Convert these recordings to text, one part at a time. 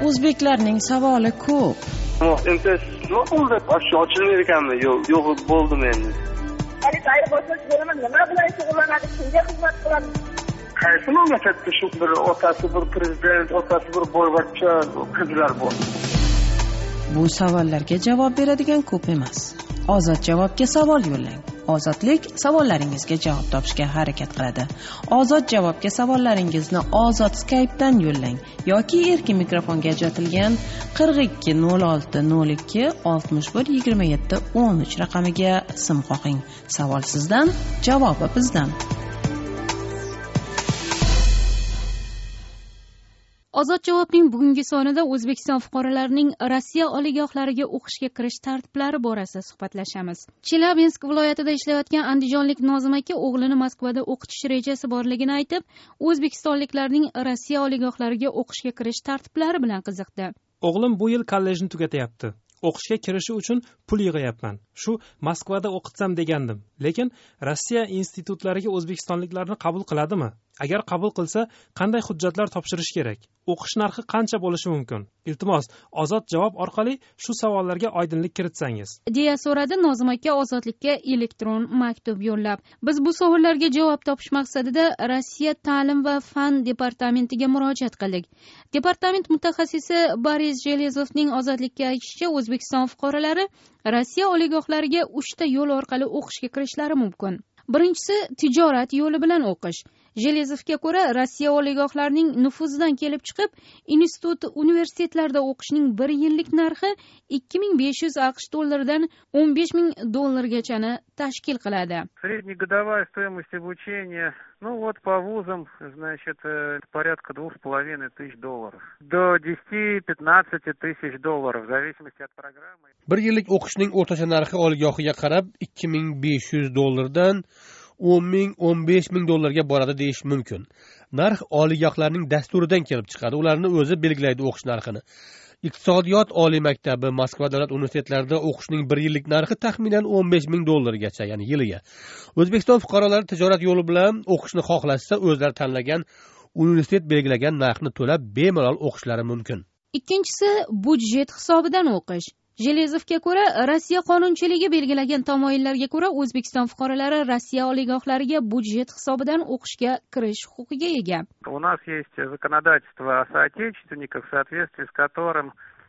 O'zbeklarning savoli ko'p. MTS nima bo'ldi? Ochilmaydi ekanmi? Yo'q, bo'ldim endi. Xarid boshqacha bo'laman. Nima bilan shug'ullanadi? Kimga xizmat qiladi? Qaysi mamlakatda shu bir otasi bir prezident, otasi bir boyvachcha qizlar bor? Bu savollarga javob beradigan ko'p emas. Ozod javobga savol yo'llang. Ozodlik savollaringizga javob topishga harakat qiladi. Ozod javobga savollaringizni Ozod Skype'dan yo'llang yoki erkin mikrofonga ajratilgan 42 06 02 61 27 13 raqamiga sim qo'ying. Savol sizdan, javobi bizdan. Ozod javobning bugungi sonida O'zbekiston fuqarolarining Rossiya oliygohlariga o'qishga kirish tartiblari borasida suhbatlashamiz. Chelyabinsk viloyatida ishlayotgan andijonlik Nozim aka o'g'lini Moskvada o'qitish rejasi borligini aytib, o'zbekistonliklarning Rossiya oliygohlariga o'qishga kirish tartiblari bilan qiziqdi. O'g'lim bu yil kollejni tugatyapti. O'qishga kirishi uchun pul yig'ayapman. Shu Moskvada o'qitsam degandim. Lekin Rossiya institutlariga o'zbekistonliklarni qabul qiladimi? Agar qabul qilsa, qanday hujjatlar topshirish kerak? O'qish narxi qancha bo'lishi mumkin? Iltimos, Ozod javob orqali shu savollarga oydinlik kiritsangiz, deya so'radi Nozim aka Ozodlikka elektron maktub yo'llab. Biz bu savollarga javob topish maqsadida Rossiya ta'lim va fan departamentiga murojaat qildik. Departament mutaxassisi Boris Jelezovning Ozodlikka aytishicha, O'zbekiston fuqarolari Rossiya oliygohlariga 3 ta yo'l orqali o'qishga kirishlari mumkin. Birinchisi tijorat yo'li bilan o'qish. Jelezovga ko'ra, Rossiya oliygohlarining nufuzidan kelib chiqib, institut, universitetlarda o'qishning 1 yillik narxi 2500 AQSh dollaridan 15000 dollargachani tashkil qiladi. Среднегодовая стоимость обучения, по вузам, порядка $2500 до 10-15 тысяч долларов, в зависимости от программы. 1 yillik o'qishning o'rtacha narxi oliygohiga qarab 2500 dollardan 10,000-15,000 dollarga boradi deyish mumkin. Narx oliygohlarning dasturidan kelib chiqadi. Ularni o'zi belgilaydi o'qish narxini. Iqtisodiyot oliy maktabi, Moskva davlat universitetlarida o'qishning 1 yillik narxi taxminan 15,000 dollargacha, ya'ni yiliga. O'zbekiston fuqarolari tijorat yo'li bilan o'qishni xohlashsa, o'zlari tanlagan universitet belgilagan narxni to'lab bemalol o'qishlari mumkin. Ikkinchisi budjet hisobidan o'qish. Jelezovga ko'ra, Rossiya qonunchiligi belgilagan tamoyillarga ko'ra, O'zbekiston fuqarolari Rossiya oliygohlariga budjet hisobidan o'qishga kirish huquqiga ega. У нас есть законодательство о соотечественниках, в соответствии с которым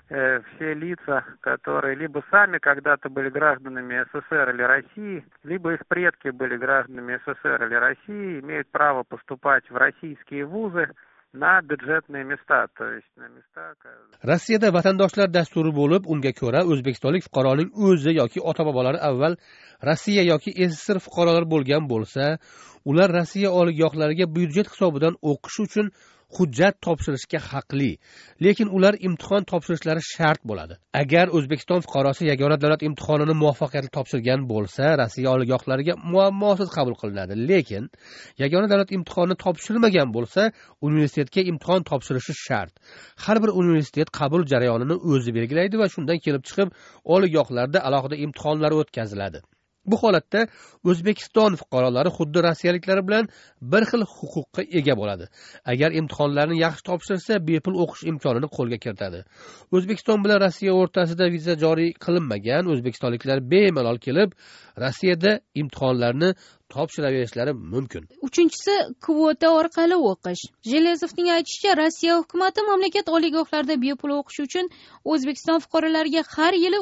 все лица, которые либо сами когда-то были гражданами СССР или России, либо их предки были гражданами СССР или России, имеют право поступать в российские вузы на бюджетные места, то есть на места. Rossiyada vatandoshlar dasturi bo'lib, unga ko'ra O'zbekistonlik fuqaroning o'zi yoki ota-bobolari avval Rossiya yoki SSSR fuqarolari bo'lgan bo'lsa, ular Rossiya oliygohlariga byudjet hisobidan o'qish uchun hujjat topshirishga haqli, lekin ular imtihon topshirishlari shart bo'ladi. Agar O'zbekiston fuqarosi yagona davlat imtihonini muvaffaqiyatli topshirgan bo'lsa, Rossiya oliygohlariga muammosiz qabul qilinadi, lekin yagona davlat imtihonini topshirmagan bo'lsa, universitetga imtihon topshirishi shart. Har bir universitet qabul jarayonini o'zi belgilaydi va shundan kelib chiqib, oliygohlarda alohida imtihonlar o'tkaziladi. Bu holatda O'zbekiston fuqarolari xuddi rossiyaliklar bilan bir xil huquqqa ega bo'ladi. Agar imtihonlarni yaxshi topshirsa, bepul o'qish imkonini qo'lga kiritadi. O'zbekiston bilan Rossiya o'rtasida viza joriy qilinmagan o'zbekistonliklar bemalol kelib, Rossiyada imtihonlarni topshiraverishlari mumkin. Uchinchisi kvota orqali o'qish. Jelezovning aytishicha, Rossiya hukumati mamlakat oliygohlarida bepul o'qish uchun O'zbekiston fuqarolariga har yili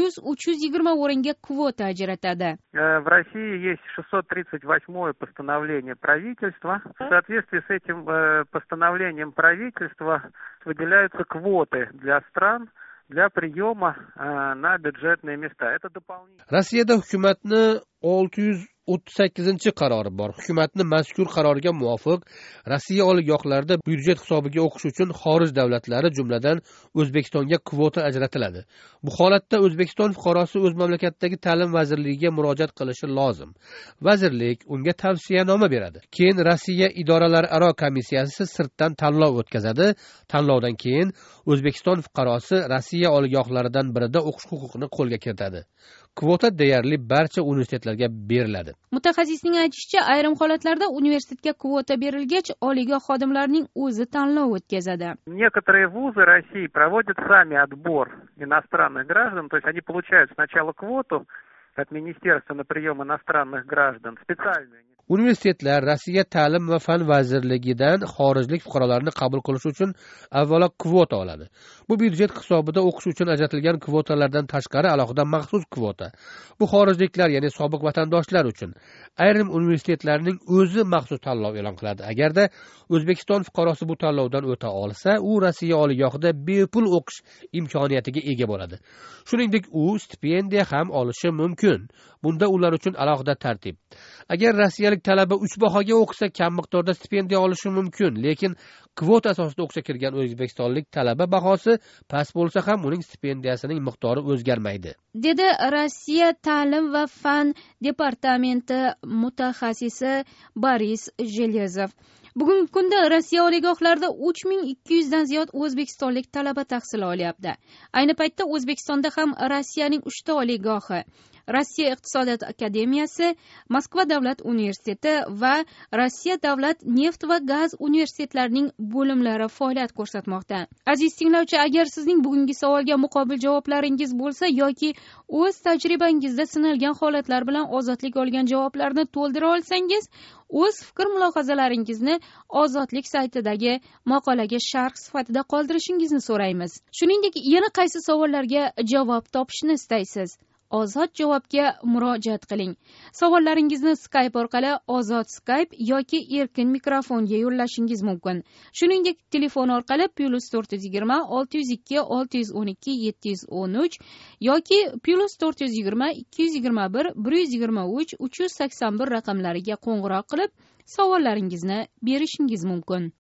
300-320 o'ringa kvota ajratadi. В России есть 638-е постановление правительства. В соответствии с этим постановлением правительства выделяются квоты для стран для приема на бюджетные места. Это дополнительно. Rossiyada hukumatni 638 qarori bor. Hukumatni mazkur qarorga muvofiq Rossiya oliygohlarida byudjet hisobiga o'qish uchun xorij davlatlari, jumladan O'zbekistonga kvota ajratiladi. Bu holatda O'zbekiston fuqarosi o'z mamlakatdagi ta'lim vazirligiga murojaat qilishi lozim. Vazirlik unga tavsiyanoma beradi. Keyin Rossiya idoralararo komissiyasi sirtdan tanlov o'tkazadi. Tanlovdan keyin O'zbekiston fuqarosi Rossiya oliygohlaridan birida o'qish huquqini qo'lga kiritadi. kvota deyarli barcha universitetlarga beriladi. Mutaxassisning aytishicha, ayrim holatlarda universitetga kvota berilgach, oliygoh xodimlarining o'zi tanlov o'tkazadi. Некоторые вузы России проводят сами отбор иностранных граждан, то есть они получают сначала квоту от Министерства на прием иностранных граждан, специальную. Universitetlar Rossiya ta'lim va fan vazirligidan xorijlik fuqarolarni qabul qilish uchun avvalo kvota oladi. Bu byudjet hisobida o'qish uchun ajratilgan kvotalardan tashqari alohida maxsus kvota. Bu xorijliklar, ya'ni sobiq vatandoshlar uchun. Ayrim universitetlarning o'zi maxsus tanlov e'lon qiladi. Agarda O'zbekiston fuqarosi bu tanlovdan o'ta olsa, u Rossiya oliygohida bepul o'qish imkoniyatiga ega bo'ladi. Shuningdek, u stipendiya ham olishi mumkin. Bunda ular uchun alohida tartib. Agar rossiyalik talaba 3 bahoga o'qisa, kam miqdorda stipendiya olishi mumkin, lekin kvota asosida o'qishga kirgan o'zbekistonlik talaba bahosi past bo'lsa ham uning stipendiyasining miqdori o'zgarmaydi, dedi Rossiya ta'lim va fan departamenti mutaxassisi Boris Jelezov. Bugungi kunda Rossiya oliygohlarida 3200 dan ziyod o'zbekistonlik talaba tahsil olyapti. Ayni paytda O'zbekistonda ham Rossiyaning 3 ta oliygohi, Rossiya iqtisodiyot akademiyasi, Moskva davlat universiteti va Rossiya davlat neft va gaz universitetlarining bo'limlari faoliyat ko'rsatmoqda. Aziz tinglovchi, agar sizning bugungi savolga muqobil javoblaringiz bo'lsa yoki o'z tajribangizda sinalgan holatlar bilan ozodlik olgan javoblarni to'ldira olsangiz, o'z fikr mulohazalaringizni Ozodlik saytidagi maqolaga sharh sifatida qoldirishingizni so'raymiz. Shuningdek, yana qaysi savollarga javob topishni istaysiz? Ozod javobga murojaat qiling. Savollaringizni Skype orqali Ozod Skype yoki erkin mikrofonga yo'llashingiz mumkin. Shuningdek, telefon orqali +420 602 612 713 yoki +420 221 123 381 raqamlariga qo'ng'iroq qilib savollaringizni berishingiz mumkin.